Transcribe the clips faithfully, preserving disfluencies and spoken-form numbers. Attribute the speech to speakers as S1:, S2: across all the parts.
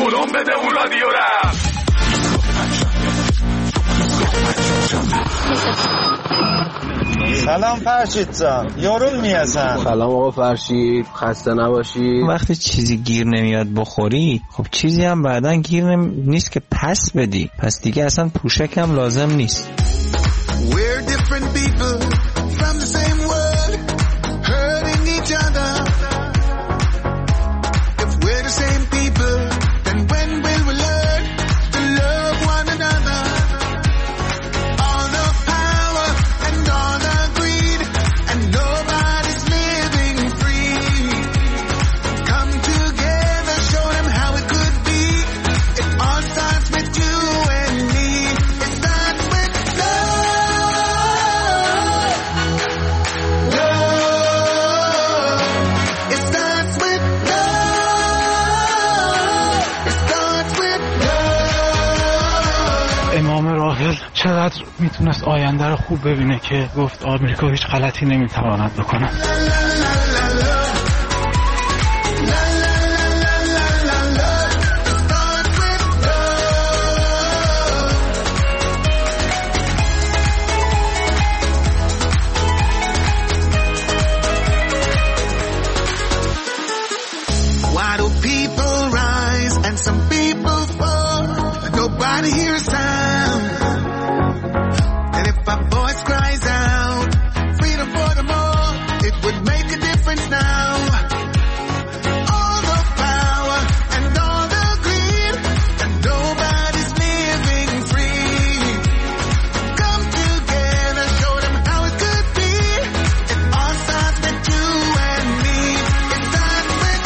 S1: کلم بده اون رادیو را.
S2: سلام فرشید جان، یارون میازم.
S3: سلام آقا فرشید، خسته نباشید.
S4: وقتی چیزی گیر نمیاد بخوری، خب چیزی هم بعدن گیر نمی... نیست که پس بدی، پس دیگه اصلا پوشک هم لازم نیست.
S5: We're different people from the same world, hurting each other. If we're the same people, then when will we learn to love one another? All the power and all the greed, and nobody's living free. Come together, show them how it could be. It all starts with you and me. It starts with
S6: امام راحل چقدر میتونست آینده رو خوب ببینه که گفت آمریکا هیچ غلطی نمیتواند بکنه.
S5: Why do people rise and some people fall? Nobody hears sound. And if our voice cries out, freedom for them all, it would make a difference now. All the power and all the greed, and nobody's living free. Come together, show them how it could be. It all starts with you and me. It starts with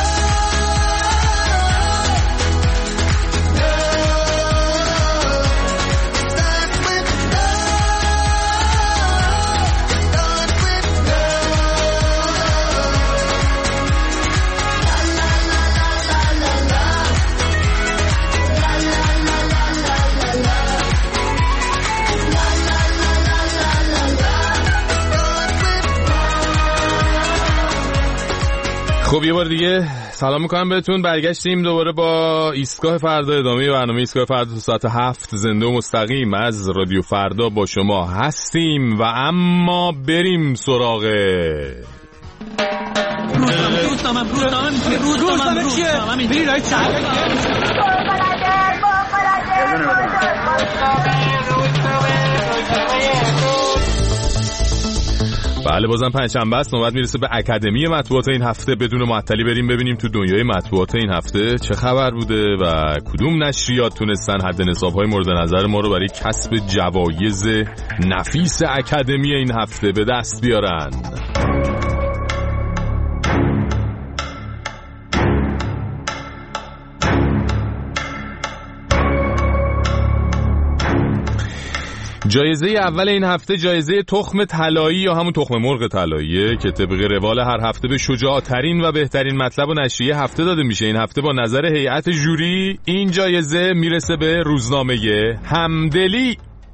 S7: خب یه بار دیگه سلام میکنم بهتون. برگشتیم دوباره با ایستگاه فردا، ادامه برنامه ایستگاه فردا تا ساعت هفت زنده و مستقیم از رادیو فردا با شما هستیم. و اما بریم سراغ
S8: روزنامه روزنامه روزنامه روزنامه چیه؟ بری رای چند
S7: بله بازم پنجشنبه است، نوبت میرسه به اکادمی مطبوعات این هفته. بدون معطلی بریم ببینیم تو دنیای مطبوعات این هفته چه خبر بوده و کدوم نشریات تونستن حد نصاب‌های مورد نظر ما رو برای کسب جوایز نفیس اکادمی این هفته به دست بیارن. جایزه اول این هفته جایزه تخم طلایی یا همون تخم مرغ طلاییه که طبق روال هر هفته به شجاع‌ترین و بهترین مطلب و نشریه هفته داده میشه. این هفته با نظر هیئت جوری این جایزه میرسه به روزنامه همدلی.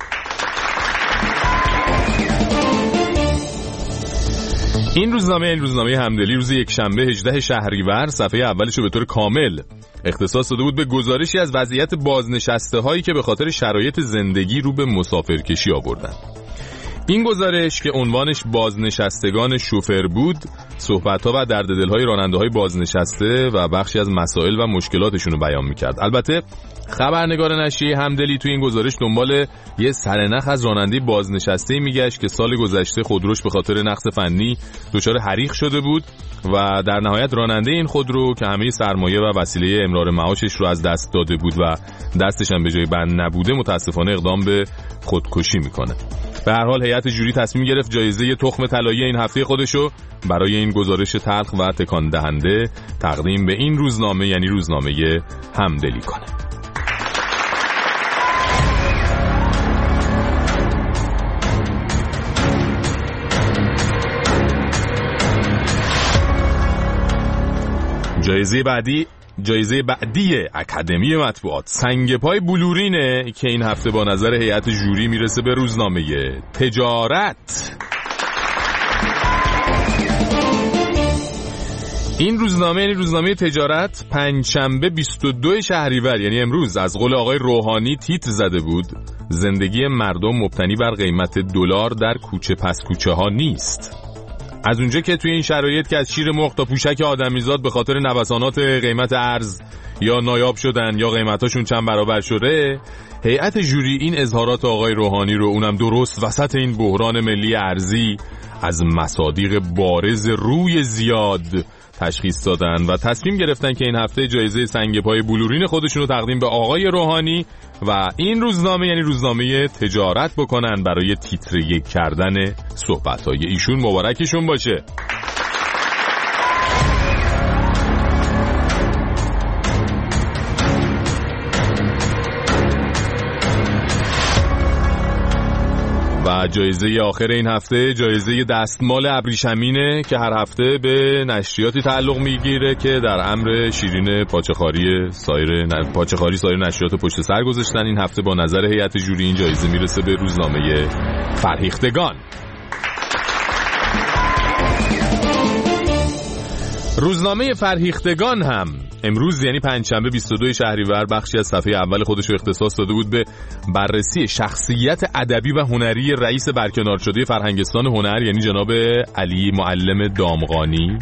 S7: این روزنامه این روزنامه همدلی روز یکشنبه هجدهم شهریور صفحه اولش رو به طور کامل اختصاص داده بود به گزارشی از وضعیت بازنشسته هایی که به خاطر شرایط زندگی رو به مسافرکشی آوردن. این گزارش که عنوانش بازنشستگان شوفر بود، صحبت‌ها و درد دل‌های راننده‌های بازنشسته و بخشی از مسائل و مشکلاتشون رو بیان می‌کرد. البته خبرنگار نشریه همدلی تو این گزارش دنبال یه سرنخ از راننده بازنشسته میگشت که سال گذشته خودروش به خاطر نقص فنی دچار حریق شده بود و در نهایت راننده این خودرو که همه سرمایه و وسیله امرار معاشش رو از دست داده بود و دستش هم به جای بند نبوده متاسفانه اقدام به خودکشی میکنه. به هر حال هیئت جوری تصمیم گرفت جایزه تخم طلایی این هفته خودشو برای این گزارش تلخ و تکان دهنده تقدیم به این روزنامه یعنی روزنامه همدلی کنه. جایزه بعدی جایزه بعدی اکادمی مطبوعات سنگ پای بلورینه که این هفته با نظر هیئت جوری میرسه به روزنامه تجارت. این روزنامه یعنی روزنامه تجارت پنجشنبه بیست و دو شهریور یعنی امروز از قول آقای روحانی تیتر زده بود زندگی مردم مبتنی بر قیمت دلار در کوچه پس کوچه ها نیست. از اونجا که توی این شرایط که از شیر مرغ تا پوشک آدمیزاد به خاطر نوسانات قیمت ارز یا نایاب شدن یا قیمتاشون چند برابر شده، هیئت ژوری این اظهارات آقای روحانی رو اونم درست وسط این بحران ملی ارزی از مصادیق بارز روی زیاد تشخیص دادن و تصمیم گرفتن که این هفته جایزه سنگ پای بلورین خودشون رو تقدیم به آقای روحانی و این روزنامه یعنی روزنامه تجارت بکنن برای تیتر یک کردن صحبت‌های ایشون. مبارکشون باشه. و جایزه آخر این هفته جایزه دستمال ابریشمینه که هر هفته به نشریاتی تعلق میگیره که در امر شیرین پاچخاری سایر پاچخاری سایر نشریات پشت سر گذاشتن. این هفته با نظر هیئت ژوری این جایزه میرسه به روزنامه فرهیختگان. روزنامه فرهیختگان هم امروز یعنی پنجشنبه بیست و دو شهریور بخشی از صفحه اول خودش رو اختصاص داده بود به بررسی شخصیت ادبی و هنری رئیس برکنار شده فرهنگستان هنر یعنی جناب علی معلم دامغانی.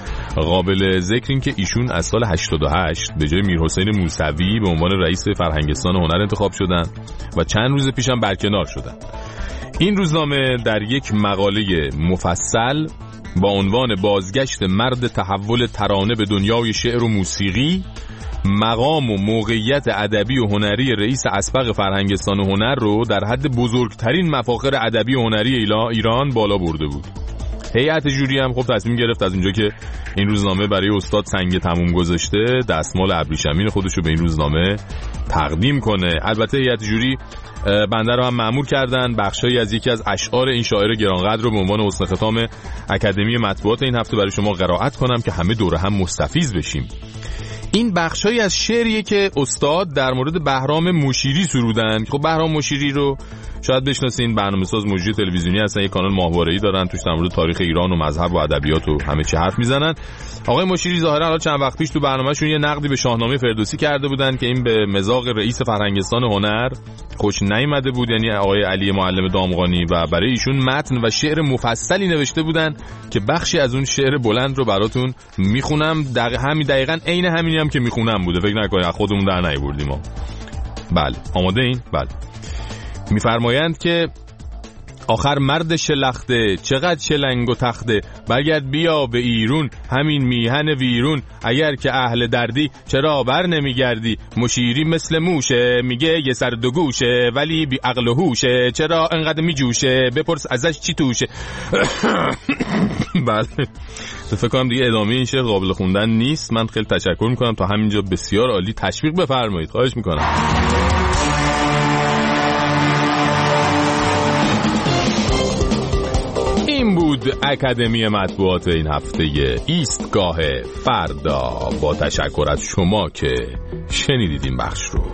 S7: قابل ذکر این که ایشون از سال هشتاد و هشت به جای میرحسین موسوی به عنوان رئیس فرهنگستان هنر انتخاب شدن و چند روز پیش هم برکنار شدن. این روزنامه در یک مقاله مفصل با عنوان بازگشت مرد تحول ترانه به دنیای شعر و موسیقی، مقام و موقعیت ادبی و هنری رئیس اسبق فرهنگستان هنر رو در حد بزرگترین مفاخر ادبی و هنری ایران بالا برده بود. هیئت ژوری هم خب تصمیم گرفت از اونجا که این روزنامه برای استاد سنگ تموم گذاشته دستمال ابریشمین خودش رو به این روزنامه تقدیم کنه. البته هیئت ژوری بنده رو هم مأمور کردن بخشایی از یکی از اشعار این شاعر گرانقدر رو به عنوان حسن ختام اکادمی مطبوعات این هفته برای شما قرائت کنم که همه دوره هم مستفیض بشیم. این بخشایی از شعریه که استاد در مورد بهرام مشیری سرودن. خب بهرام مشیری رو شاید بشناسین، برنامه‌ساز مجری تلویزیونی هستن، یک کانال ماهواره‌ای دارن، توش در مورد تاریخ ایران و مذهب و ادبیات و همه چی حرف میزنن. آقای مشیری ظاهرا حالا چند وقت پیش تو برنامه‌شون یه نقدی به شاهنامه فردوسی کرده بودن که این به مذاق رئیس فرهنگستان هنر خوش نیامده بود، یعنی آقای علی معلم دامغانی، و برای ایشون متن و شعر مفصلی نوشته بودن که بخشی از اون شعر بلند رو براتون میخونم. دقیقاً همین دقیقاً عین همینی هم که میخونم بوده، فکر نکنید خودمون در نیاوردیم ما. بله آماده این؟ بله. میفرمایند که آخر مرد شلخته چقدر شلنگ و تخته، برگرد بیا به ایرون همین میهن ویرون، اگر که اهل دردی چرا بر نمیگردی، مشیری مثل موشه میگه یه سر دو گوشه ولی بی عقل و هوشه، چرا انقدر میجوشه بپرس ازش چی توشه. بله فکر کنم دیگه ادامه این شعر قابل خوندن نیست. من خیلی تشکر میکنم، تا همینجا بسیار عالی، تشویق بفرمایید، خواهش میکنم. این بود اکادمی مطبوعات این هفته ایستگاه فردا. با تشکر از شما که شنیدید این بخش رو.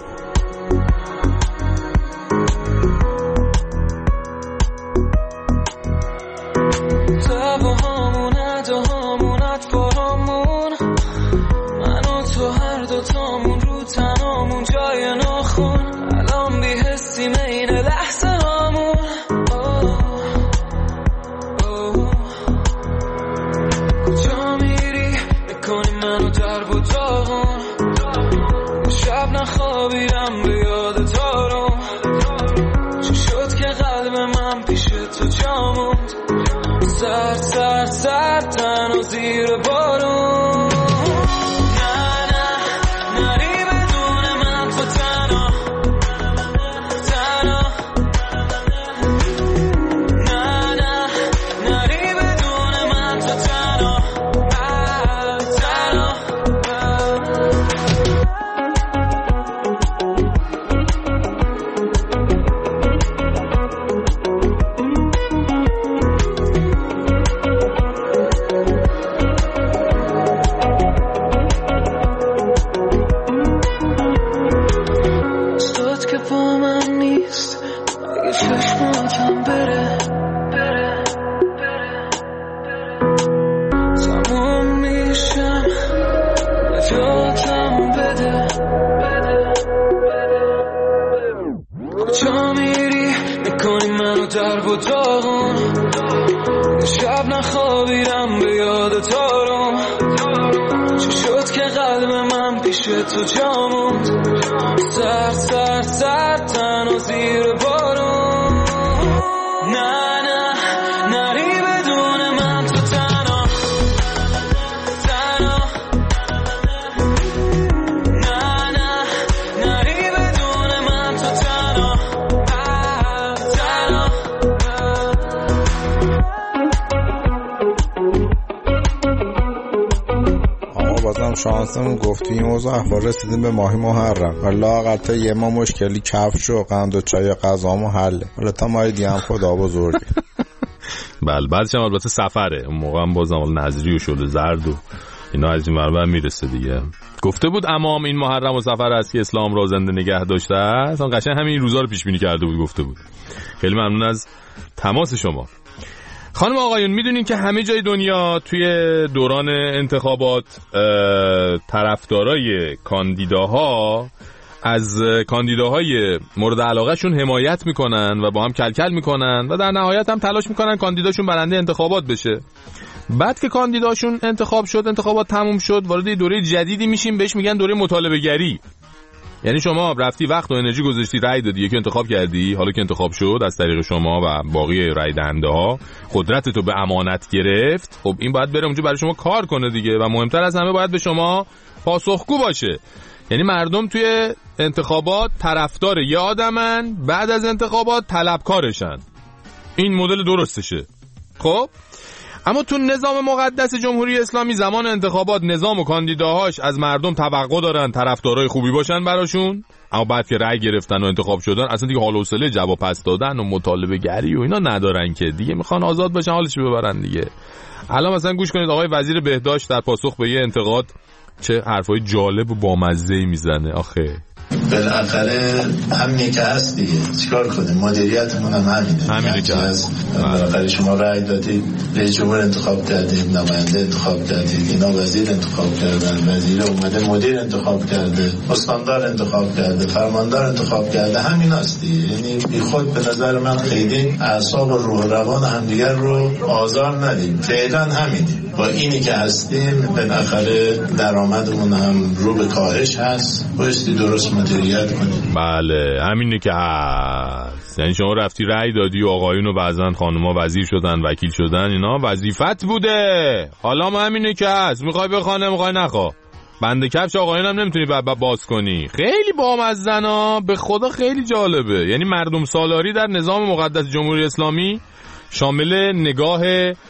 S9: دواهامون اداهامون اطفارامون، من و تو هر دوتامون رو تنامون جای ناخون، الان بی‌حسیم این لحظه هامون. کجا میری میکنی منو درب و داغون، شب نخوابیدم به یاد تارم، چی شد که قلب من پیش تو جا موند، سرد سرد سرد تن و زیر بارون. نجاتم بده کجا میری میکنی منو در و داغون شب نخوابیدم به یاد تارم چی شد که قلب من پیش تو جا موند سر سر سر تنها زیر بارون نه نه نری بدون من تو تنها تنها نه نه نری بدون من تو تنها تنها
S2: آقا بازم شانسمون گفتی این موضوع اخبار رسیدیم به ماهی محرم والله قطعا یه ما مشکلی کفش و قند و چای و غذامو حله حالا تا ماه دیگه هم خدا بزرگی.
S7: بله بعدش هم البته سفره اون موقع هم بازم نظری و شده زرد و اینا از این مربع میرسه دیگه. گفته بود امام این محرم و سفر است که اسلام را زنده نگه داشته است. اون قشنگ همین روزا رو پیش بینی کرده بود گفته بود. خیلی ممنون از تماس شما. خانم آقایون میدونین که همه جای دنیا توی دوران انتخابات طرفدارای کاندیداها از کاندیداهای مورد علاقهشون حمایت میکنن و با هم کلکل میکنن و در نهایت هم تلاش میکنن کاندیداشون برنده انتخابات بشه. بعد که کاندیداشون انتخاب شد، انتخابات تموم شد، وارد دوره جدیدی میشیم بهش میگن دوره مطالبه گری. یعنی شما رفتی وقت و انرژی گذاشتی رأی دادی، یکی انتخاب کردی، حالا که انتخاب شد از طریق شما و باقی رأی دهنده ها قدرت تو به امانت گرفت. خب این باید بره اونجا برای شما کار کنه دیگه و مهمتر از همه باید به شما پاسخگو باشه. یعنی مردم توی انتخابات طرفدار یه آدمن، بعد از انتخابات طلبکارشن. این مدل درستشه. خب اما تو نظام مقدس جمهوری اسلامی زمان انتخابات نظام و کاندیداهاش از مردم توقع دارن طرفدارای خوبی باشن براشون، اما بعد که رأی گرفتن و انتخاب شدن اصلا دیگه حال و حوصله جواب پس دادن و مطالبه گری و اینا ندارن که دیگه، میخوان آزاد باشن حالش ببرن دیگه. الان مثلا گوش کنید آقای وزیر بهداشت در پاسخ به یه انتقاد چه حرفای جالب و بامزه‌ای میزنه. آخه
S10: بالاخره همینی که هست دیگه، چیکار کنیم؟ مدیریتمون هم همینه.
S7: همینی که هست.
S10: بالاخره شما رأی دادید، رئیس جمهور انتخاب کردید، نماینده انتخاب کردید، اینا وزیر انتخاب کردن، وزیر اومده مدیر انتخاب کرده، استاندار انتخاب کرده، فرماندار انتخاب کرده، همین هست دیگه. یعنی بی خود به نظر من خیلی اعصاب و روح و روان همدیگر رو آزار ندیم. فعلا همینه. با اینی که هستیم بالاخره درآمدمون هم رو به کاهش هست. بایستی درست مدیریت کنیم.
S7: بله همینه که هست. یعنی شما رفتی رأی دادی و آقایون و بعضن خانوما وزیر شدن، وکیل شدن، اینا وظیفت بوده. حالا ما همینه که هست. میخوای بخوانه، میخوای نخوا. بند کفش آقایون هم نمیتونی باز کنی. خیلی بامزنا، به خدا خیلی جالبه. یعنی مردم سالاری در نظام مقدس جمهوری اسلامی شامل نگاه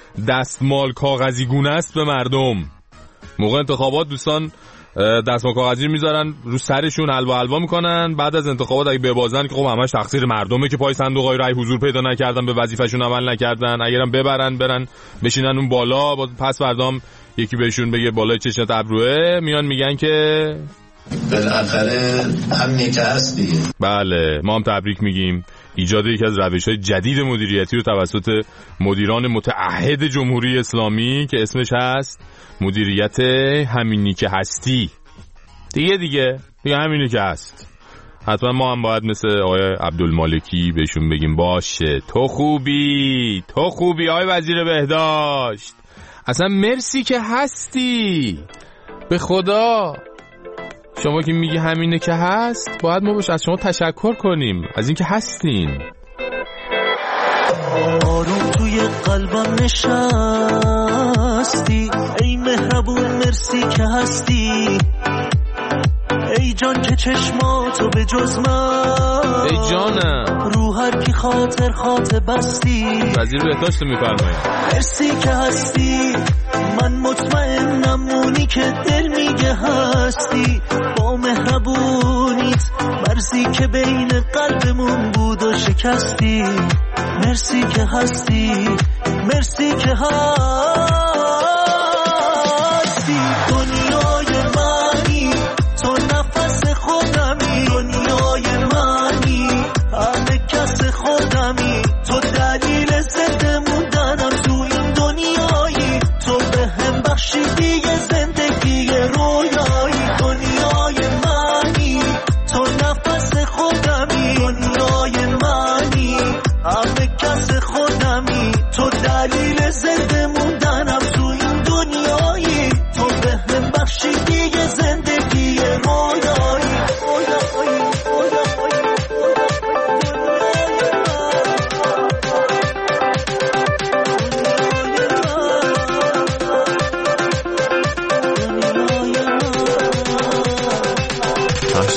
S7: دستمال کاغذی گونه است به مردم. موقع انتخابات دوستان دستمال کاغذی میذارن رو سرشون، حلوا حلوا میکنن. بعد از انتخابات اگه ببازن که خب همش تقصیر مردمه که پای صندوقای رای حضور پیدا نکردن، به وظیفه‌شون عمل نکردن. اگرم ببرن برن بشینن اون بالا، پس فردام یکی بهشون بگه بالای چشمت ابروه، میان میگن که
S10: بالاخره همینی که هست دیگه.
S7: بله ما هم تبریک میگیم. ایجاد یکی از روش‌های جدید مدیریتی رو توسط مدیران متعهد جمهوری اسلامی که اسمش هست مدیریت همینی که هستی. دیگه دیگه دیگه همینی که هست. حتما ما هم باید مثل آقای عبدالمالکی بهشون بگیم باشه تو خوبی، تو خوبی آقای وزیر بهداشت، اصلا مرسی که هستی. به خدا شما که میگی همینه که هست، باید ما باش از شما تشکر کنیم از این که هستین.
S11: آروم توی قلبم نشستی، ای مهربون مرسی که هستی، ای جان که چشماتو به جز من،
S7: ای جانم
S11: رو هر کی خاطر خاطر بستی.
S7: وزیر بهداشت میفرمایید
S11: مرسی که هستی، من مطمئنم اونی که دل میگه هستی، با مهربونیت مرزی که بین قلبمون بود و شکستی. مرسی که هستی، مرسی که هستی. دنیای منی تو نفس خودمی، دنیای منی همه کس خودمی، تو دلیل زنده موندنم تو این دنیایی، تو به هم بخشیدی زندگی رویایی.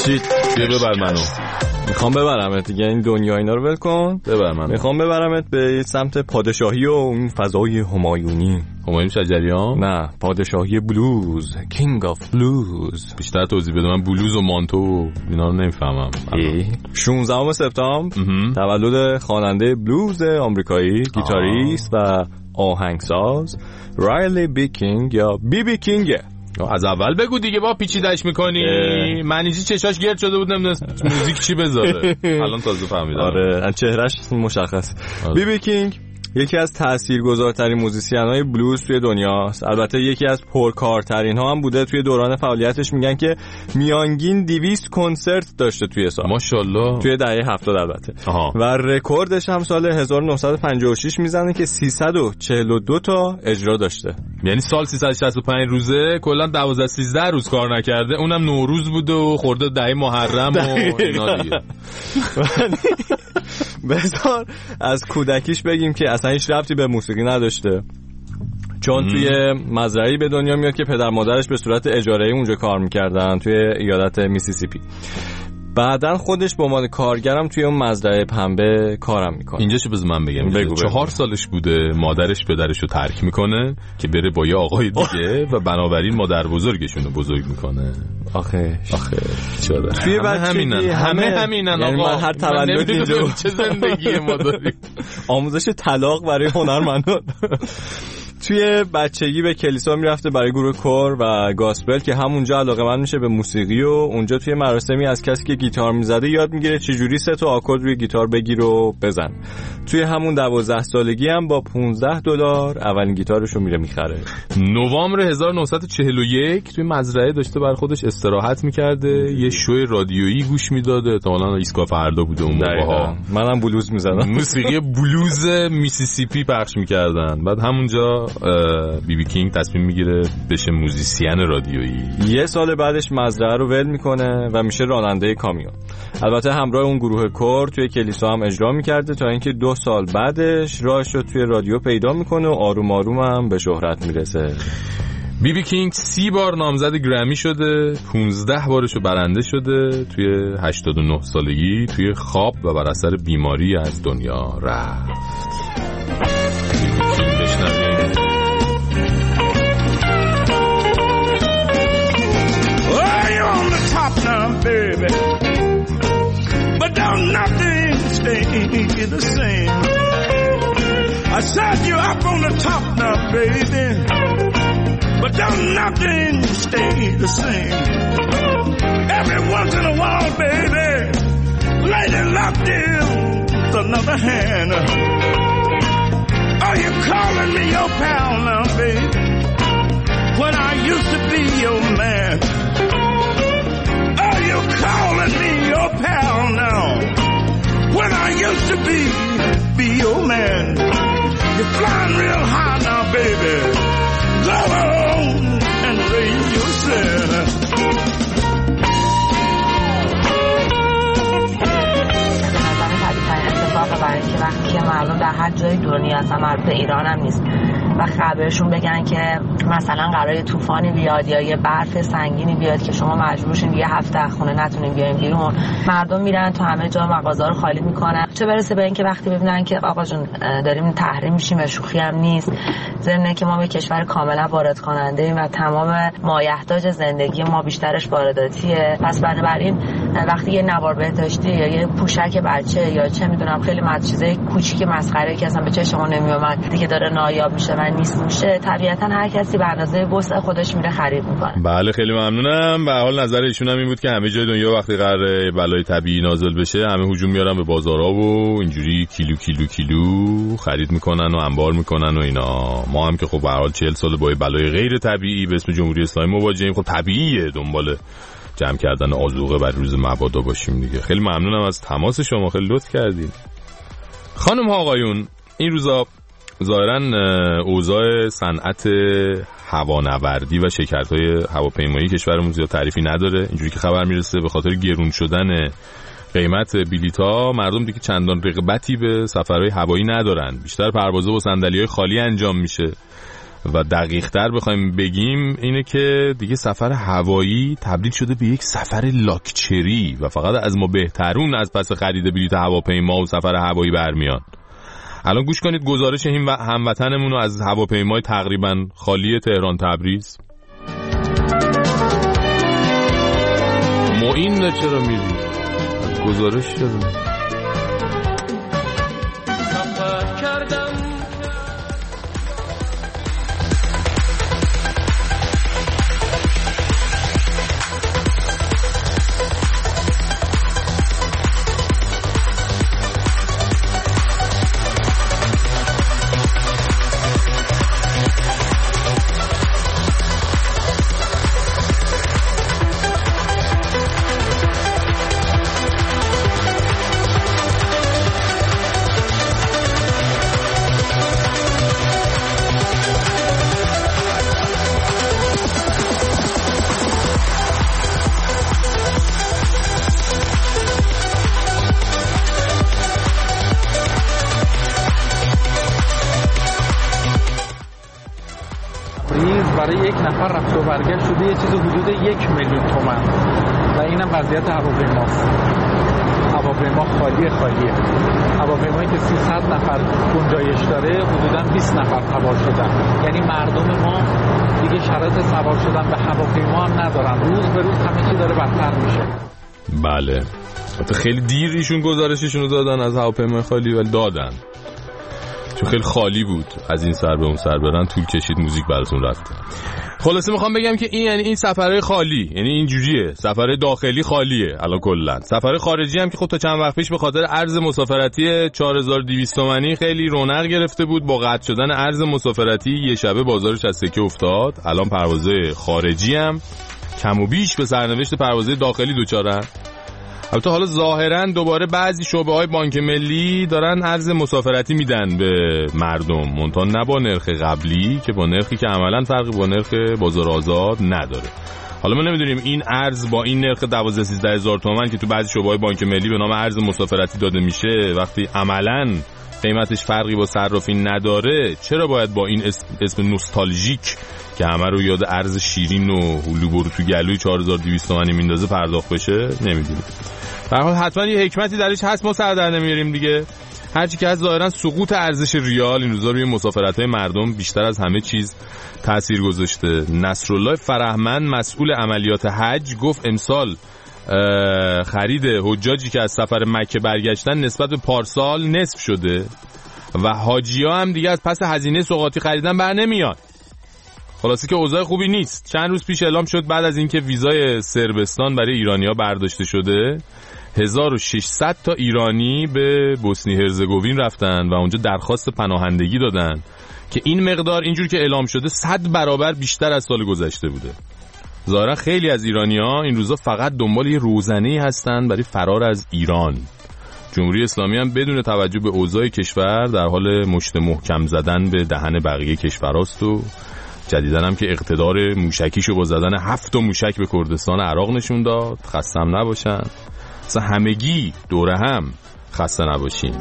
S12: چی؟
S7: بیا ببر منو.
S12: میخوام ببرمت دیگه، این دنیا اینا رو ول کن.
S7: ببر منو.
S12: میخوام ببرمت به سمت پادشاهی و اون فضای همایونی.
S7: همایون شجریان؟
S12: نه، پادشاهی بلوز، کینگ آف بلوز.
S7: بیشتر توضیح بده، من بلوز و مانتو اینا رو نمیفهمم.
S12: شانزدهم سپتامبر تولد خواننده بلوز آمریکایی، گیتاریست و آهنگساز رایلی بی کینگ یا بی بی کینگ.
S7: از اول بگو دیگه، با پیچیدش میکنی. منیجی چشاش گرد شده بود نمیدونست موزیک چی بذاره. الان تازه فهمیدم.
S12: آره چهرش مشخص. بی بی کینگ یکی از تاثیرگذارترین موزیسین‌های بلوز توی دنیاست. البته یکی از پرکارترین ها هم بوده. توی دوران فعالیتش میگن که میانگین دویست کنسرت داشته توی سال.
S7: ماشاءالله.
S12: توی دهه هفتاد البته.
S7: آها.
S12: و رکوردش هم سال هزار و نهصد و پنجاه و شش میزنه که سیصد و چهل و دو تا اجرا داشته.
S7: یعنی سال سیصد و شصت و پنج روزه کلا دوازده سیزده روز کار نکرده. اونم نوروز بوده و خورده دهه محرم و اینا دیگه.
S12: بذار از کودکیش بگیم که اصلا هیچ ربطی به موسیقی نداشته، چون توی مزرعه‌ای به دنیا میاد که پدر مادرش به صورت اجاره‌ای اونجا کار میکردن توی ایالت میسیسیپی. بعدن خودش به عنوان کارگرم توی اون مزرعه پنبه کارم میکنه.
S7: اینجا چه بز من بگم، بگو چهار سالش بوده مادرش پدرش رو ترک میکنه که بره با یه آقای دیگه و بنابراین مادر بزرگشون رو بزرگ میکنه.
S12: آخه
S7: آخه چرا
S12: توی بچگی
S7: همینن همه همینن
S12: یعنی
S7: آقا.
S12: من هر تولد اینجا
S7: چه زندگی ما داریم.
S12: آموزش طلاق برای هنرمندان. توی بچگی به کلیسا میرفته برای گروه کور و گاسپل که همونجا علاقه‌مند میشه به موسیقی و اونجا توی مراسمی از کسی که گیتار میزده یاد میگیره چجوری سه تا آکورد روی گیتار بگیر و بزن. توی همون دوازده سالگی هم با پانزده دلار اولین گیتارشو میره میخره.
S7: نوامبر هزار و نهصد و چهل و یک توی مزرعه داشته برای خودش استراحت میکرده، یه شو رادیویی گوش میداده، احتمالاً ایسکا فردا بوده اون موقع‌ها.
S12: منم بلوز میزدم.
S7: موسیقی بلوز میسیسیپی پخش میکردن. بعد همونجا بی بی کینگ تصمیم میگیره بشه موزیسین رادیویی.
S12: یه سال بعدش مزرعه رو ول میکنه و میشه راننده کامیون. البته همراه اون گروه کور توی کلیسا هم اجرا میکرده تا اینکه دو سال بعدش راهش رو توی رادیو پیدا میکنه و آروم آروم هم به شهرت میرسه.
S7: بی بی کینگ سی بار نامزد گرمی شده، پونزده بارشو برنده شده. توی هشتاد و نه سالگی توی خواب و بر اثر بیماری از دنیا رفت.
S13: Baby, but don't nothing stay the same. I said you up on the top now, baby, but don't nothing stay the same. Every once in a while, baby, lady locked in with another hand. Are you calling me your pal now, baby, when I used to be your man? Are you calling me your pal now, when I used to be, be your man? You're flying real high now, baby. Go on and raise yourself.
S14: برای اینکه وقتی که مردم در هر جای دنیا هستن، مربوط به ایران هم نیست، و خبرشون بگن که مثلا قراره طوفانی بیاد یا یه برف سنگینی بیاد که شما مجبور شین یه هفته خونه نتونین بیاین بیرون، مردم میرن تو همه جا مغازه‌ها رو خالی میکنن. چه برسه به اینکه وقتی ببینن که آقا جون داریم تحریم میشیم و شوخی هم نیست، ضمن که ما به کشور کاملا وارد کننده ایم و تمام مایحتاج زندگی ما بیشترش وارداتیه. پس بنابراین وقتی یه نوار بهداشتی یا یه پوشک بچه یا چه میدونم خیلی مد چیزای کوچیک مسخره که اصلا به چشمون نمیومد دیگه داره نایاب میشه و نیست میشه، طبیعتا هر کسی به اندازه وسع خودش میره خرید میکنه.
S7: بله خیلی ممنونم. به حال نظر ایشون هم این بود که همه جای دنیا وقتی قراره بلای طبیعی نازل بشه همه هجوم میارن به بازارها و اینجوری کیلو کیلو کیلو خرید میکنن و انبار میکنن و اینا. ما هم که خب به حال چهل سال با بلای غیر طبیعی به اسم جمهوری اسلامی مواجهیم، خب طبیعیه دنبال جمع کردن آذوقه بر روز مبادا باشیم دیگه. خیلی ممنونم از تماس شما، خیلی لطف کردید. خانم ها آقایون، این روزا ظاهراً اوضاع صنعت هوانوردی و شرکت‌های هواپیمایی کشورمون زیاد تعریفی نداره. اینجوری که خبر میرسه به خاطر گرون شدن قیمت بلیط‌ها مردم دیگه چندان رغبتی به سفرهای هوایی ندارن. بیشتر پروازها با صندلی‌های خالی انجام میشه و دقیق تر بخوایم بگیم اینه که دیگه سفر هوایی تبدیل شده به یک سفر لاکچری و فقط از ما بهترون از پس خرید بلیط هواپیما و سفر هوایی برمیان. الان گوش کنید گزارش این هموطنمون رو از هواپیمای تقریبا خالی تهران تبریز. معین چرا میری؟ گزارش شده
S6: برای یک نفر رفت و برگشت شده یه چیز حدود یک میلیون تومان و اینم وضعیت هواپیماست. هواپیما خالی خالیه. هواپیمایی که سیصد نفر گنجایش داره حدوداً بیست نفر سوار شدن. یعنی مردم ما دیگه شرایط سوار شدن به هواپیما هم ندارن. روز به روز همه چی داره بدتر میشه.
S7: بله. البته خیلی دیر ایشون گزارششون رو دادن از هواپیمای خالی، ولی دادن. چون خیلی خالی بود، از این سر به اون سر برن طول کشید موزیک براتون رفت. خلاصه میخوام بگم که این یعنی این سفرهای خالی، یعنی این جوریه، سفرهای داخلی خالیه الان کلا. سفرهای خارجی هم که خب تا چند وقت پیش به خاطر ارز مسافرتی چهار هزار و دویست تومانی خیلی رونق گرفته بود، با قطع شدن ارز مسافرتی یه شبه بازارش از سکه افتاد. الان پروازهای خارجی هم کم و بیش به سرنوشت پروازهای داخلی دوچارن. البته حالا ظاهرا دوباره بعضی شعبه‌های بانک ملی دارن ارز مسافرتی میدن به مردم، منتها نه با نرخ قبلی که با نرخی که عملاً فرقی با نرخ بازار آزاد نداره. حالا ما نمیدونیم این ارز با این نرخ دوازده سیزده هزار تومان که تو بعضی شعبه‌های بانک ملی به نام ارز مسافرتی داده میشه، وقتی عملاً قیمتش فرقی با صرافی نداره، چرا باید با این اسم, اسم نوستالژیک که همه رو یاد ارز شیرین و هلو برو تو گلوی چهار هزار و دویست تومانی میندازه پرداخت بشه؟ نمیدونیم. به هر حال حتما یه حکمتی درش هست، ما سر در نمیاریم دیگه. هرچی که از ظاهرا سقوط ارزش ریال این روزا روی مسافرت‌های مردم بیشتر از همه چیز تأثیر گذاشته. نصرالله فرهمند مسئول عملیات حج گفت امسال خرید حجاجی که از سفر مکه برگشتن نسبت به پارسال نصف شده و حاجی‌ها هم دیگه از پس هزینه سوغاتی خریدن بر نمیاد. خلاصه که اوضاع خوبی نیست. چند روز پیش اعلام شد بعد از اینکه ویزای صربستان برای ایرانی‌ها برداشته شده، هزار و ششصد تا ایرانی به بوسنی هرزگوین رفتن و اونجا درخواست پناهندگی دادن که این مقدار اینجور که اعلام شده صد برابر بیشتر از سال گذشته بوده. ظاهرا خیلی از ایرانی‌ها این روزا فقط دنبال یه روزنه‌ای هستن برای فرار از ایران. جمهوری اسلامی هم بدون توجه به اوضاع کشور در حال مشت محکم زدن به دهن بقیه کشوراست و جدیدن هم که اقتدار موشکیشو با زدن هفت موشک به کردستان عراق نشون داد. خسته هم نباشن، اصلا همگی دوره هم خسته نباشین.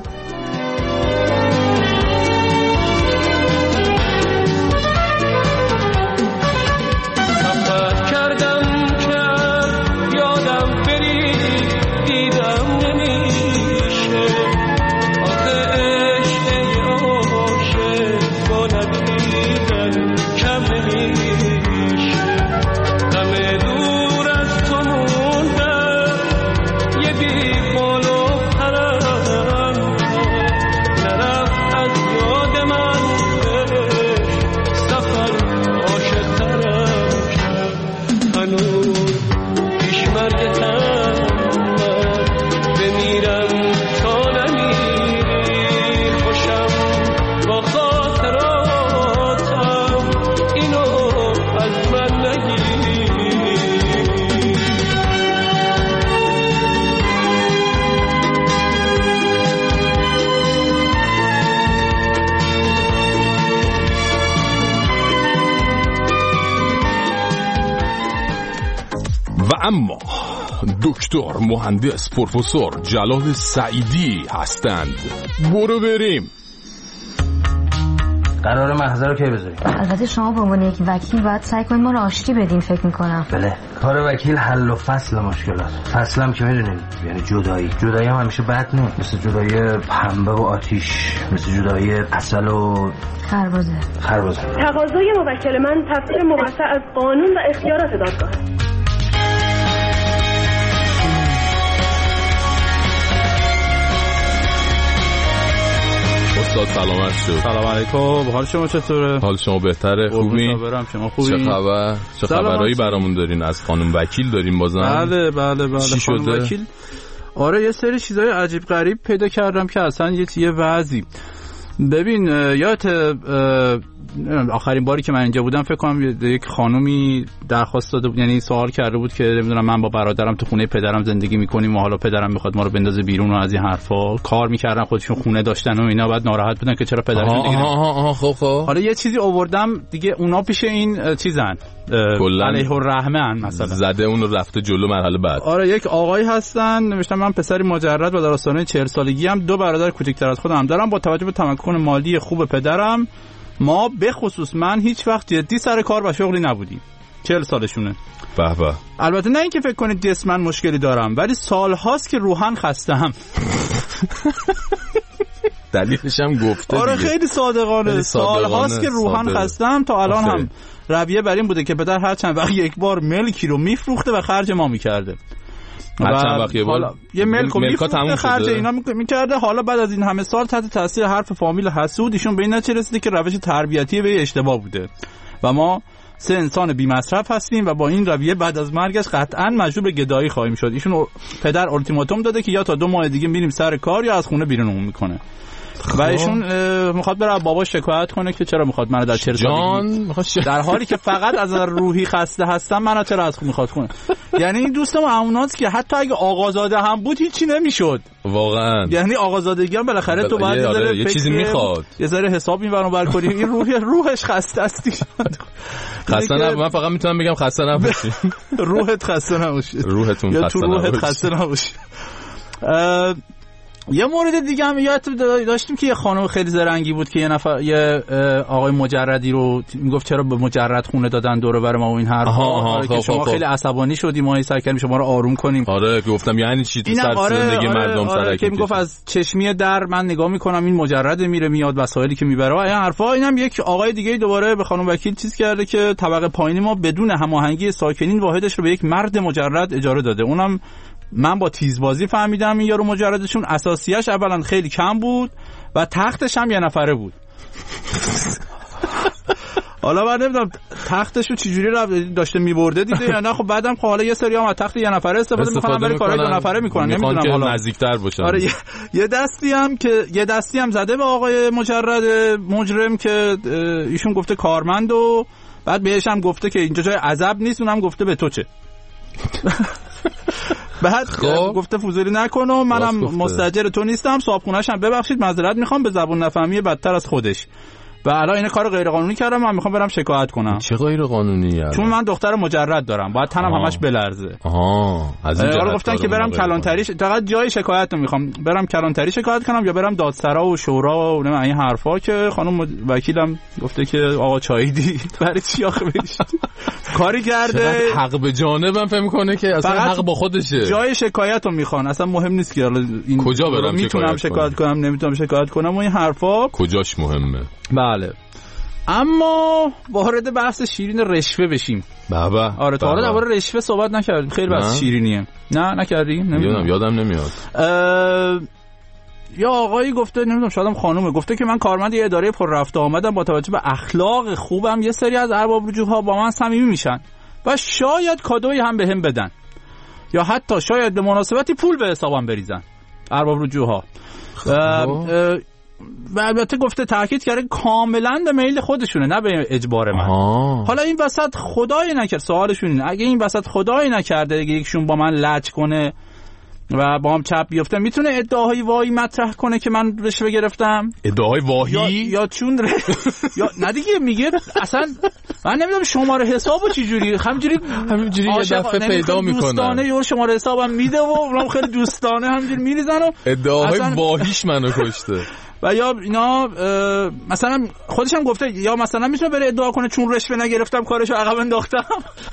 S7: اما دکتر مهندس پروفسور جلال سعیدی هستند. برو بریم.
S15: قرار محضر رو کی بذاریم؟
S16: البته شما به عنوان یک وکیل باید سعی کنید ما رو آشتی بدین فکر میکنم.
S15: بله کار وکیل حل و فصل مشکلات. فصل هم که میدونید یعنی جدایی. جدایی هم همیشه بد نیست، مثل جدایی پنبه و آتیش، مثل جدایی عسل و
S16: خربزه.
S15: خربزه.
S17: تقاضای موکل من تفسیر موسع از قانون و اختیارات دادگاه.
S7: استاد سلامت شد.
S18: سلام علیکم. حال شما چطوره؟
S7: حال شما بهتره؟ خوبی؟
S18: شما خوبی؟
S7: چه خبر؟ چه خبرایی برامون دارین؟ از خانم وکیل داریم بازم؟
S18: بله بله بله.
S7: چی شده؟
S18: وکیل آره یه سری چیزای عجیب غریب پیدا کردم که اصلا یه یه وضعی. ببین یادت آخرین باری که من اینجا بودم فکر کنم یک خانومی درخواست داده بود، یعنی سوال کرده بود که نمیدونم من با برادرم تو خونه پدرم زندگی میکنیم و حالا پدرم میخواد ما رو بندازه بیرون و از این حرفا. کار میکردن خودشون خونه داشتن و اینا، بعد ناراحت بودن که چرا پدرشون دیگه.
S7: آها آها خب خب
S18: حالا یه چیزی آوردم دیگه، اونا پیش این چیزن علیه الرحمن مثلا
S7: زده اون رو رفته جلو مرحله بعد.
S18: آره یک آقایی هستن نوشتم من پسری مجرد و در آستانه چهل سالگی ام، دو برادر کوچکتر از خودم دارم. با توجه به تمکن مالی خوب پدرم ما به خصوص من هیچ وقت جدی سر کار و شغلی نبودیم. چهل سالشونه.
S7: به به.
S18: البته نه اینکه فکر کنید جسماً مشکلی دارم، ولی سالهاست که روحاً خسته‌ام.
S7: دلیلش هم گفته.
S18: آره خیلی صادقانه. سالهاست که روحاً خسته‌ام. تا الان هم رویه بر این بوده که پدر هر چند وقت یک بار ملکی رو میفروخته و خرج ما میکرده.
S7: هر چند وقت یه بار
S18: یه ملک رو میفروخته خرج اینا میکرده. حالا بعد از این همه سال تحت تاثیر حرف فامیل حسود ایشون به این نتیجه رسیده که روش تربیتی به اشتباه بوده و ما سه انسان بی مصرف هستیم و با این رویه بعد از مرگش قطعاً مجبور به گدایی خواهیم شد. ایشون پدر التیماتوم داده که یا تا دو ماه دیگه میریم سر کار یا از خونه بیرونمون میکنه. و ایشون میخواد بره باباش شکایت کنه که چرا میخواد منو در چهل سالگی، در حالی که فقط از روحی خسته هستم منو چرا از خود میخواد کنه. یعنی این دوستم امونات که حتی اگه آقازاده هم بود هیچی نمیشد واقعا. یعنی آقازادگی هم بالاخره تو باید یه ذره
S7: یه چیزی میخواد،
S18: یه ذره حساب این برام برکنی. این روح روحش خسته است دیگه.
S7: خسته نه، من فقط میتونم بگم خسته نباشی.
S18: روحت خسته نباشه،
S7: روحتون خسته نباشه،
S18: روحت خسته نباشه. یه مورد دیگه هم یادت داشتیم که یه خانم خیلی زرنگی بود که یه نفر یه آقای مجردی رو میگفت چرا به مجرد خونه دادن دور و بر ما و این حرفا. آره که شما خیلی عصبانی شدیم، ما سعی کردیم شما رو آروم کنیم.
S7: آره گفتم یعنی چی تو سر
S18: آره
S7: زندگی
S18: آره
S7: مردم
S18: آره
S7: سرک
S18: که میگفت از چشمی در من نگاه میکنم این مجرد میره میاد وسایلی که میبره این حرفا. اینم یک آقای دیگه دوباره به خانم وکیل چیز کرده که طبقه پایینی ما بدون هماهنگی ساکنین واحدش رو به یک مرد مجرد اجاره داده. اونم من با تیزبازی فهمیدم این یارو مجردشون اساسیش اولا خیلی کم بود و تختش هم یه نفره بود. حالا من نمیدونم تختشو چجوری داشته میبرده دیده یا نه. خب بعدم خب حالا یه سری هم از تخت یه نفره استفاده میکنن برای کارهای دو نفره میکنن، نمیدونم
S7: حالا نزدیکتر باشن.
S18: آره یه دستی هم که یه دستی هم زده به آقای مجرد مجرم که ایشون گفته کارمند و بعد بهش هم گفته که اینجا جای عذاب نیست، اونم گفته به تو چه. بعد گفته فوزوری نکنم منم مستاجر تو نیستم، صاحبخونه‌ش هم ببخشید معذرت میخوام به زبون نفهمی بدتر از خودش. و الان این کارو غیر قانونی کردم، من میخوام برم شکایت کنم.
S7: چه غیر قانونیه؟
S18: چون من دختر مجرد دارم باید تنم همش بلرزه.
S7: آها از این
S18: جهت گفتن که برم کلانتری فقط جای شکایت میخوام برم کلانتری شکایت کنم یا برم دادسرا و شورا و این حرفا که خانم وکیلم گفته که آقا چایدی برای چی آخه بهش کاری کرده.
S7: حق به جانبم فهم کنه که اصلا حق با خودشه.
S18: جای شکایتو میخوان، اصلا مهم نیست که این
S7: کجا برم
S18: میتونم شکایت کنم نمیتونم شکایت کنم و این حرفا
S7: کجاش مهمه.
S18: بله اما وارد بحث شیرین رشوه بشیم.
S7: بابا
S18: آره تا حالا درباره رشوه صحبت نکردیم، خیلی بحث شیرینیه. نه نکردیم؟
S7: نمیدونم یادم نمیاد.
S18: یا آقایی گفته نمیدونم شایدم خانومه گفته که من کارمند یه اداره پر رفت آمدم، با توجه به اخلاق خوبم یه سری از ارباب رجوع‌ها با من صمیمی میشن و شاید کادویی هم بهم بدن یا حتی شاید به مناسبتی پول به حسابم بریزن ارباب رجوع‌ها. و البته گفته تاکید کرده کاملا به میل خودشونه نه به اجبار من.
S7: آه.
S18: حالا این وسط خدایی نکرد، سوالشون اینه اگه این وسط خدایی نکرده اگه یکشون با من لج کنه و با هم چپ بیفته میتونه ادعاهای واهی مطرح کنه که من رشوه گرفتم؟
S7: ادعاهای واهی
S18: یا, یا چون ر... یا نه دیگه میگه اصلا من نمیدونم شماره حسابو چه جوری همینجوری
S7: همینجوری یه دفعه پیدا میکنه
S18: دوستانه یا شماره حسابم میده و اونم خیلی دوستانه همینجوری میریزن و
S7: ادعاهای
S18: اصلا...
S7: واهیش منو کشته.
S18: و یا اینا مثلا خودش هم گفته یا مثلا میتونه بره ادعا کنه چون رشوه نگرفتم کارشو عقب انداختم.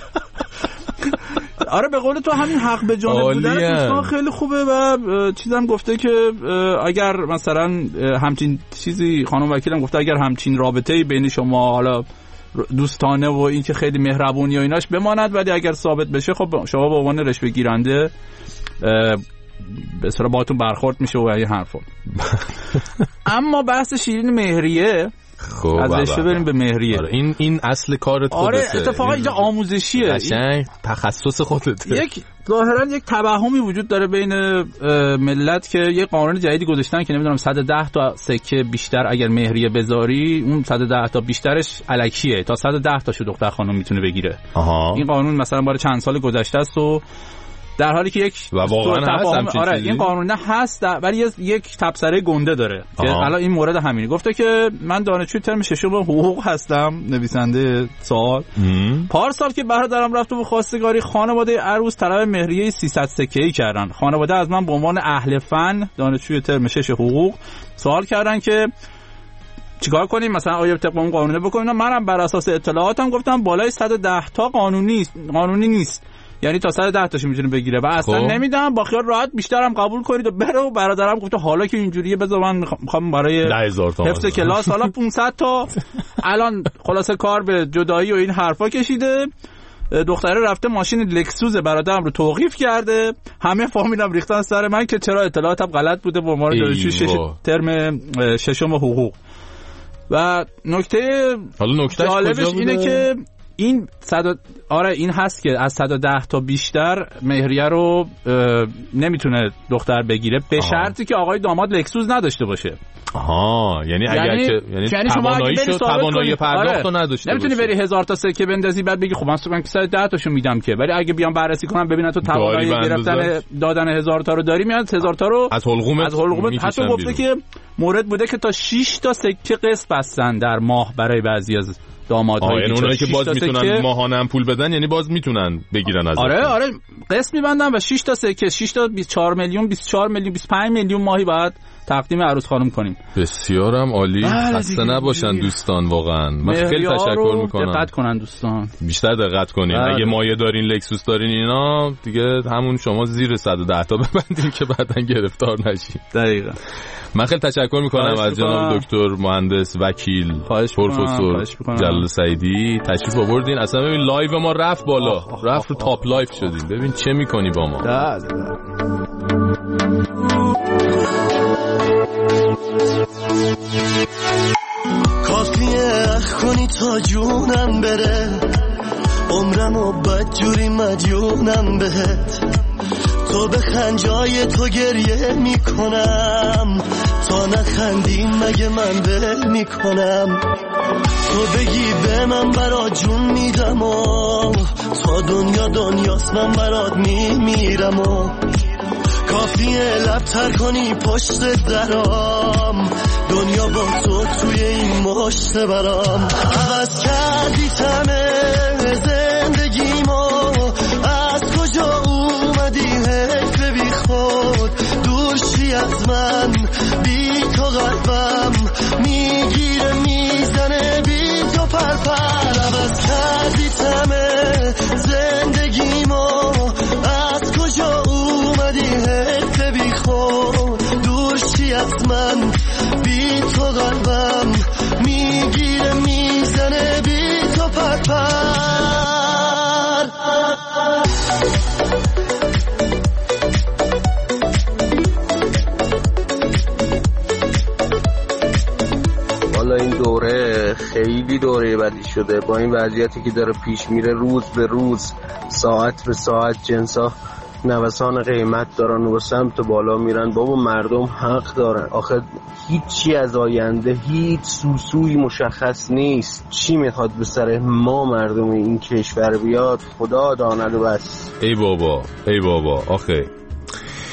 S18: آره به قول تو همین حق به جانب بودن دوستان خیلی خوبه و چیزم گفته که اگر مثلا همچین چیزی خانم وکیلم گفته اگر همچین رابطه‌ای بین شما حالا دوستانه و این که خیلی مهربونی و ایناش بماند ولی اگر ثابت بشه خب شما به عنوان رشوه گیرنده به اصطلاح باهاتون برخورد میشه و این حرفا. اما بحث شیرین مهریه
S7: خب
S18: از رشوه بریم به مهریه.
S7: آره این این اصل کارت خودته.
S18: آره اتفاقا اینجا آموزشیه،
S7: قشنگ تخصص خودته.
S18: یک ظاهرا یک توهمی وجود داره بین ملت که یه قانون جدیدی گذاشتن که نمیدونم صد و ده تا سکه بیشتر اگر مهریه بذاری اون صد و ده تا بیشترش الکیه، تا صد و ده تاشو دختر خانم میتونه بگیره.
S7: آها.
S18: این قانون مثلا بار چند سال گذشته است و در حالی که یک
S7: و واقعا هست
S18: آره این قانون هست ولی یک تبصره گنده داره که الان این مورد همینه. گفته که من دانشجوی ترم ششم حقوق هستم، نویسنده سوال. پارسال که برادرم رفت به خواستگاری خانواده عروس طلب مهریه سیصد سکه‌ای کردن. خانواده از من به عنوان اهل فن دانشجوی ترم شش حقوق سوال کردن که چیکار کنیم، مثلا آیا طبق اون قانونه بکنیم؟ منم بر اساس اطلاعاتم گفتم بالای صد و ده تا قانونی قانونی نیست، یعنی تا صد و ده تاشو میتونه بگیره و اصلا نمیدم، با خیال راحت بیشترم قبول کنید و بره. و برادرم گفت حالا که اینجوریه بذار من میخوام برای حفظ کلاس حالا پانصد تا الان خلاصه کار به جدایی و این حرفا کشیده. دختره رفته ماشین لکسوس برادرم رو توقیف کرده، همه فامیلم ریختن سر من که چرا اطلاعاتم غلط بوده به عنوان دانشجوی شش ترم ششم حقوق. و نکته
S7: حالا نکتهش
S18: جالبش اینه که این صد آره این هست که از صد و ده تا بیشتر مهریه رو نمیتونه دختر بگیره به شرطی که آقای داماد لکسوس نداشته باشه.
S7: آها یعنی اگر
S18: یعنی
S7: که یعنی تواناییشو توانایی پرداختو
S18: آره.
S7: نداشته
S18: نمیتونی
S7: باشه.
S18: بری هزار تا سکه بندازی بعد بگی خب من صبح صد و ده تاشو میدم که، ولی اگه بیان بررسی کنم ببینن تو توانایی گرفتن دادن هزار تا رو داری میاد هزار تا رو
S7: از حلقومت
S18: از حلقومت حتی گفته که مورد بوده که تا شش تا سکه قسط بستن در ماه برای بعضی از دامادهای.
S7: یعنی اونایی که باز میتونن ماهانه هم پول بدن یعنی باز میتونن بگیرن از
S18: آره آره قسط میبندن و شش تا سکه شش تا بیست و چهار میلیون بیست و چهار میلیون بیست و پنج میلیون ماهی بعد تقدیم عروس خانم کنیم.
S7: بسیارم عالی. خسته نباشن دوستان، واقعا من خیلی تشکر میکنم.
S18: دقت کنن دوستان،
S7: بیشتر دقت کنین. اگه مایه دارین لکسوس دارین اینا دیگه همون شما زیر صد و ده تا ببندین که بعدن گرفتار نشین.
S18: دقیقاً.
S7: من خیلی تشکر میکنم از جناب دکتر مهندس وکیل پروفسور جلال سعیدی تشریف آوردین. اصلا ببین لایو ما رفت بالا، رفت رو تاپ لایف شدیم. ببین چه میکنی با ما.
S18: ده ده.
S11: کافیه اخ کنی تا جونم بره، عمرمو بدجوری مدیونم بهت، تو بخند جای تو گریه میکنم، تا نخندی مگه من بل میکنم، تو بگی به من برات جون میدم و تا دنیا دنیاست من برات میمیرم و کافیه لبتر کنی پشت درام، دنیا با تو توی این مشت برام، عوض کردی تمه زندگیمو، از کجا اومدی حیف بی خود، دورشی از من بی تو قلبم میگیره میزنه بی تو پرپر، عوض کردی تمه زندگیمو، از کجا اومدی حیف بی خود، دورشی از من بی تو قلبم میگیره میزنه بی تو پرپر.
S3: والا این دوره خیلی دوره بدی شده با این وضعیتی که داره پیش میره، روز به روز ساعت به ساعت جنسا نوسان قیمت دارن و سمت بالا میرن. بابا مردم حق دارن، آخه هیچی از آینده هیچ سوسوی مشخص نیست، چی میخواد به سر ما مردم این کشور بیاد خدا داند و بس.
S7: ای بابا ای بابا آخه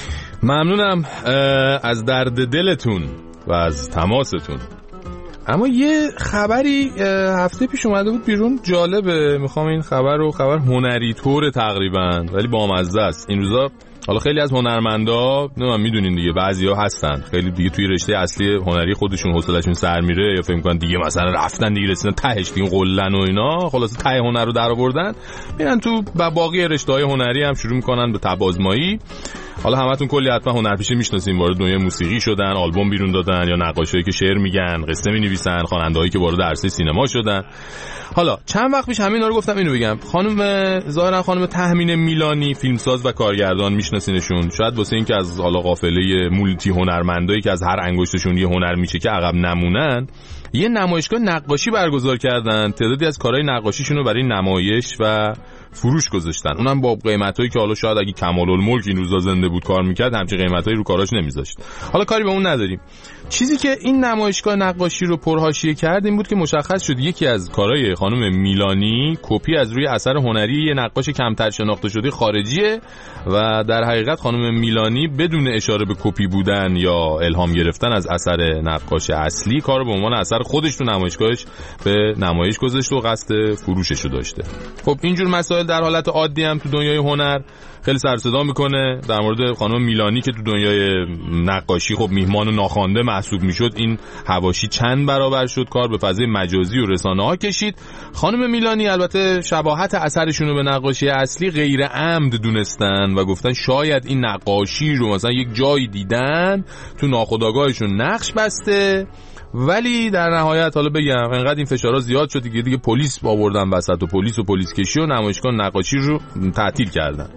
S7: ممنونم از درد دلتون و از تماستون. اما یه خبری هفته پیش اومده بود بیرون، جالبه. میخوام این خبر رو، خبر هنری طور تقریبا ولی بامزه است. این روزا حالا خیلی از هنرمندا، نمیدونم میدونین دیگه، بعضیا هستن خیلی دیگه توی رشته اصلی هنری خودشون حوصله‌شون سر میره، یا فکر می‌کنن دیگه مثلا رفتن دیگه رسیدن تهش دیگه قلن و اینا، خلاص ته هنر رو درآوردن، میرن تو با باقی رشته‌های هنری هم شروع می‌کنن به تبازمایی. حالا همتون کلی حتما هنرپیشه میشناسین، وارد دنیای موسیقی شدن، آلبوم بیرون دادن، یا نقاشایی که شعر میگن، قصه مینویسن، خواننده‌هایی که وارد عرصه سینما شدن. حالا چند وقت پیش همینا رو گفتم، اینو بگم، خانم ظاهرا خانم تهمین میلانی، فیلمساز و کارگردان، میشناسینشون. شاید واسه این که از حالا قافله مولتی هنرمندایی که از هر انگشتشون یه هنر میشه که عقب نمونن، یه نمایشگاه نقاشی برگزار کردن. تعدادی از کارهای نقاشیشون رو برای نمایش و فروش گذاشتن، اونم با قیمتایی که حالا شاید اگه کمال‌الملک این روزا زنده بود کار میکرد همچین قیمتایی رو کاراش نمیذاشت. حالا کاری به اون نداریم. چیزی که این نمایشگاه نقاشی رو پرحاشیه کرد این بود که مشخص شد یکی از کارهای خانم میلانی کپی از روی اثر هنری یه نقاش کمتر شناخته شده خارجیه و در حقیقت خانم میلانی بدون اشاره به کپی بودن یا الهام گرفتن از اثر نقاش اصلی، کار رو به عنوان اثر خودش تو نمایشگاهش به نمایش گذاشته و قصد فروشش رو داشته. خب اینجور مسائل در حالت عادی هم تو دنیای هنر خیلی سر صدا میکنه. در مورد خانم میلانی که تو دنیای نقاشی خب میهمان و ناخوانده محسوب میشد، این حواشی چند برابر شد، کار به فضای مجازی و رسانه ها کشید. خانم میلانی البته شباهت اثرشون رو به نقاشی اصلی غیر عمد دونستن و گفتن شاید این نقاشی رو مثلا یک جایی دیدن تو ناخودآگاهشون نقش بسته، ولی در نهایت حالا بگم انقدر این فشارها زیاد شد دیگه دیگه پلیس آوردن وسط و پلیس و پلیس کشی و نمایشگاه نقاشی رو تعطیل کردن.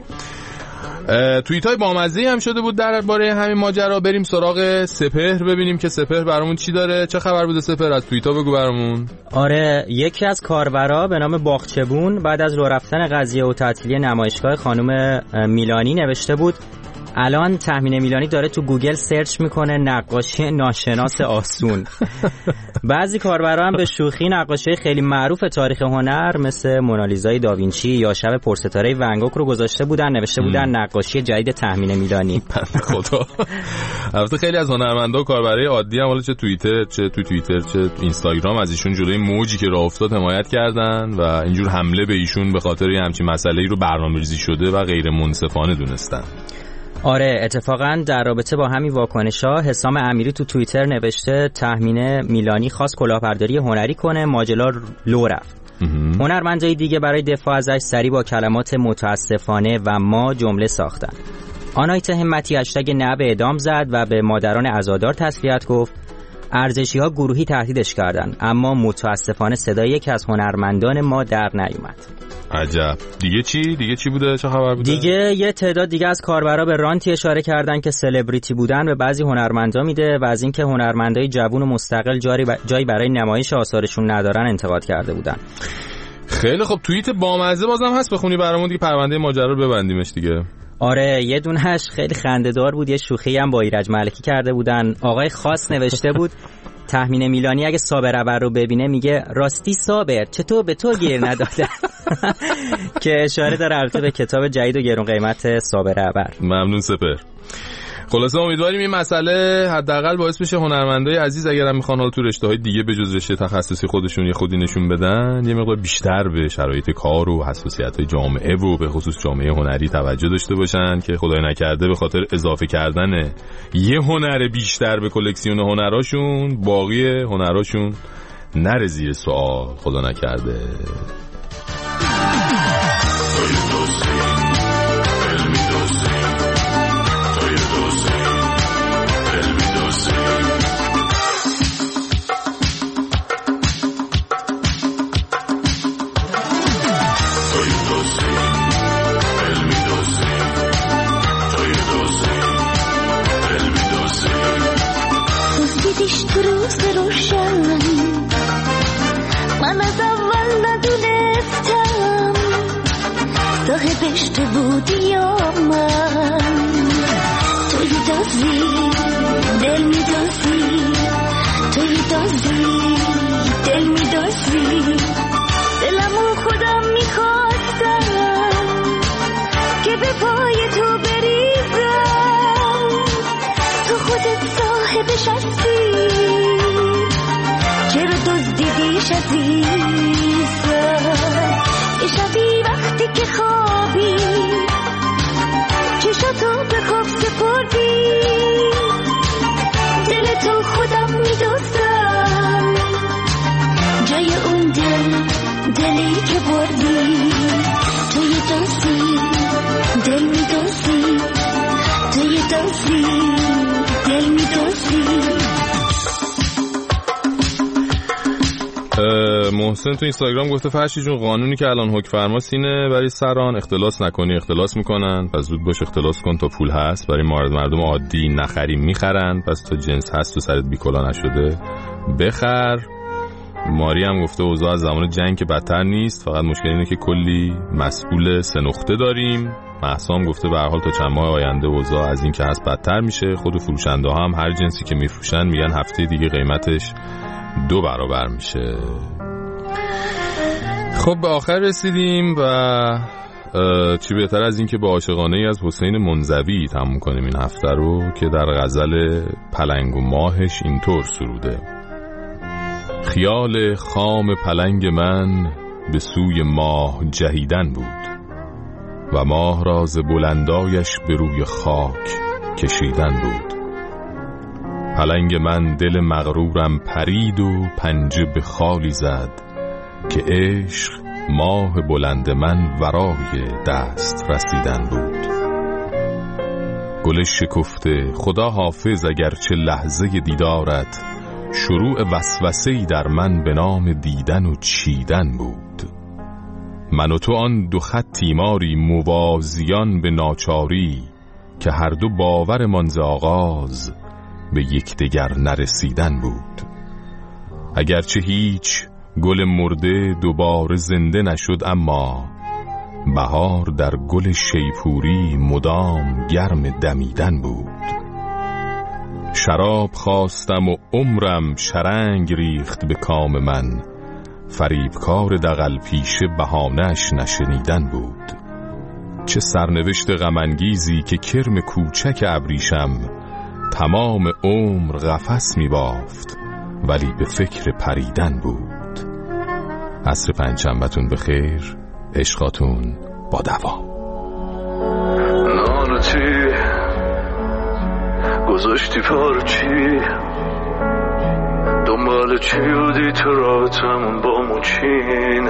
S7: توییت های بامزه‌ای هم شده بود درباره همین ماجرا. بریم سراغ سپهر ببینیم که سپهر برامون چی داره. چه خبر بوده سپهر؟ از توییتا بگو برامون.
S19: آره، یکی از کاربرا به نام باغچبون بعد از لو رفتن قضیه و تعطیلی نمایشگاه خانم میلانی نوشته بود الان تهمین میلانی داره تو گوگل سرچ میکنه نقاشی ناشناس آسون. بعضی کاربرا هم به شوخی نقاشی خیلی معروف تاریخ هنر مثل مونالیزای داوینچی یا شب پرستاره ون گوگ رو گذاشته بودن، نوشته بودن نقاشی جدید تهمین میلانی.
S7: خدا. البته خیلی از هنرمندا و کاربرای عادی هم حالا چه توییتر چه تو توییتر چه اینستاگرام از ایشون جلوی موجی که راه افتاد حمایت کردن و اینجور حمله به ایشون به خاطر همچین مسئله‌ای رو برنامه‌ریزی شده و غیر منصفانه دونستن.
S19: آره، اتفاقا در رابطه با همین واکنش‌ها حسام امیری تو توییتر نوشته تهمین میلانی خواست کلاهبرداری هنری کنه، ماجرا لو رفت. هنرمندای دیگه برای دفاع ازش سری با کلمات متاسفانه و ما جمله ساختن. آنایت همتی هشتگ نه به اعدام زد و به مادران عزادار تسلیت گفت. ارزشی‌ها گروهی تهدیدش کردن اما متاسفانه صدای یکی از هنرمندان ما در نیومد.
S7: عجب. دیگه چی؟ دیگه چی بوده؟ چه خبر بوده؟
S19: دیگه یه تعداد دیگه از کاربرا به رانتی اشاره کردن که سلبریتی بودن به بعضی هنرمندا میده و از اینکه هنرمندای جوون و مستقل جایی برای نمایش آثارشون ندارن انتقاد کرده بودن.
S7: خیلی خب، توییت بامزه بازم هست بخونی برامون دیگه، پرونده ماجرا رو ببندیمش دیگه.
S19: آره، یه دونهش خیلی خنده‌دار بود، یه شوخی هم با ایرج ملکی کرده بودن. آقای خاص نوشته بود تهمین میلانی اگه صابر ابر رو ببینه میگه راستی صابر چطور به تو گیر نداده. که اشاره داره البته به کتاب جدید و گرون قیمت صابر ابر.
S7: ممنون سپر. خلاصه امیدواریم این مسئله حداقل باعث بشه هنرمندای عزیز اگرم میخوان حالا تو رشته‌های دیگه به جز رشته تخصصی خودشون یه خودی نشون بدن، یه مقدار بیشتر به شرایط کار و حساسیت‌های جامعه و به خصوص جامعه هنری توجه داشته باشن که خدای نکرده به خاطر اضافه کردن یه هنر بیشتر به کلکسیون هنراشون باقی هنراشون نره زیر سوال، خدا نکرده.
S20: من از اول ندونه
S11: خودت صاحبش هستی، چرا دزدیدیش عزیزم؟ یه شبی وقتی که خوابی چشاتو به خواب سپردی، دل تو خودم میدوزم جای اون دل، دلی که بردی توی دزدی، دل میدوزی توی دزدی، دل میدوزی.
S7: محسن تو اینستاگرام گفته فرشی جون قانونی که الان حکم فرماست اینه برای سران اختلاس نکنی اختلاس میکنن، پس زود باش اختلاس کن تا پول هست. برای مردم عادی نخریم میخرن، پس تا جنس هست تو سرت بیکلا نشده بخر. ماری هم گفته اوضاع از زمان جنگ که بدتر نیست، فقط مشکل اینه که کلی مسئول سه نقطه داریم. مهسا هم گفته به هر حال تا چند ماه آینده اوضاع از این که هست بدتر میشه. خود فروشنده هم هر جنسی که میفروشن میگن هفته دیگه قیمتش دو برابر میشه. خب به آخر رسیدیم و چی بهتر از این که با عاشقانه ای از حسین منزوی تموم کنیم این هفته رو که در غزل پلنگ و ماهش اینطور سروده: خیال خام پلنگ من به سوی ماه جهیدن بود و ماه راز بلندایش به روی خاک کشیدن بود. پلنگ من دل مغرورم پرید و پنجه به خالی زد که عشق ماه بلند من ورای دست رسیدن بود. گل شکفته خدا حافظ اگرچه لحظه دیدارت شروع وسوسه‌ای در من به نام دیدن و چیدن بود. من و تو آن دو خط تیماری موازیان به ناچاری که هر دو باورمان ز آغاز به یکدیگر نرسیدن بود. اگرچه هیچ گل مرده دوباره زنده نشد، اما بهار در گل شیپوری مدام گرم دمیدن بود. شراب خواستم و عمرم شرنگ ریخت به کام من، فریبکار دغل پیشه بهانه‌اش نشنیدن بود. چه سرنوشت غم‌انگیزی که کرم کوچک ابریشم تمام عمر قفس می بافت ولی به فکر پریدن بود. عصر پنجشنبه‌تون بخیر، عشقاتون با دوام.
S9: نانو چی گذاشتی پارچی، دنبال چی بودی تو رابطمون با موچین؟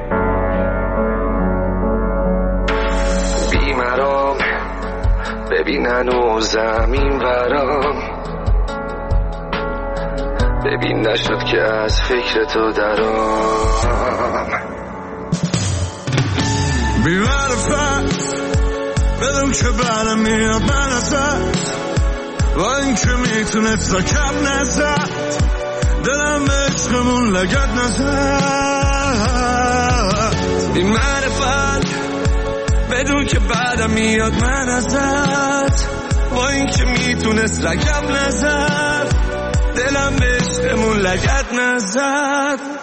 S9: بیمرام ببینن و زمین برام، ببین نشد که از فکر تو درام.
S13: بی‌معرفت بدون که برم میاد من ازت، با این که میتونست رکب نزد، دلم به عشقمون لگت نزد.
S9: بی‌معرفت بدون که بعدم میاد من ازت، با این که میتونست رکب نزد، دلم به عشقمون لگت نزد.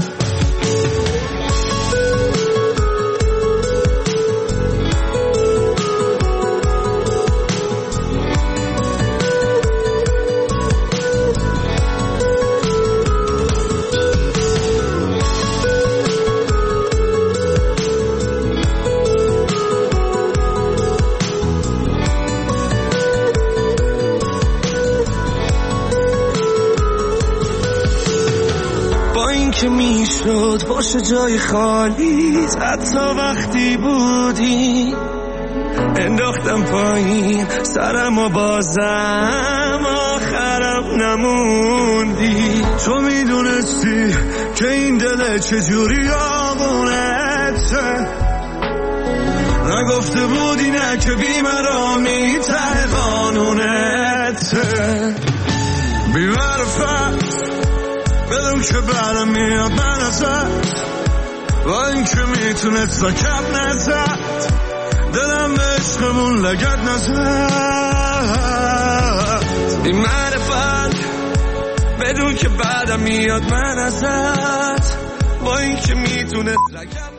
S9: که میشد باشه جای خالی، حتی وقتی بودی انداختم پایین سرم و بازم آخرم نموندی.
S13: تو میدونستی که این دل چجوری آبونته، نگفته بودی نه که بیمرامی ته قانونته. بی‌معرفت بدون که برم میاد من ازت، با این که میتونست رکب نزد، دلم به عشقمون لگت نزد.
S9: بی‌معرفت بدون که بعدم میاد من ازت، با این که میتونست رکب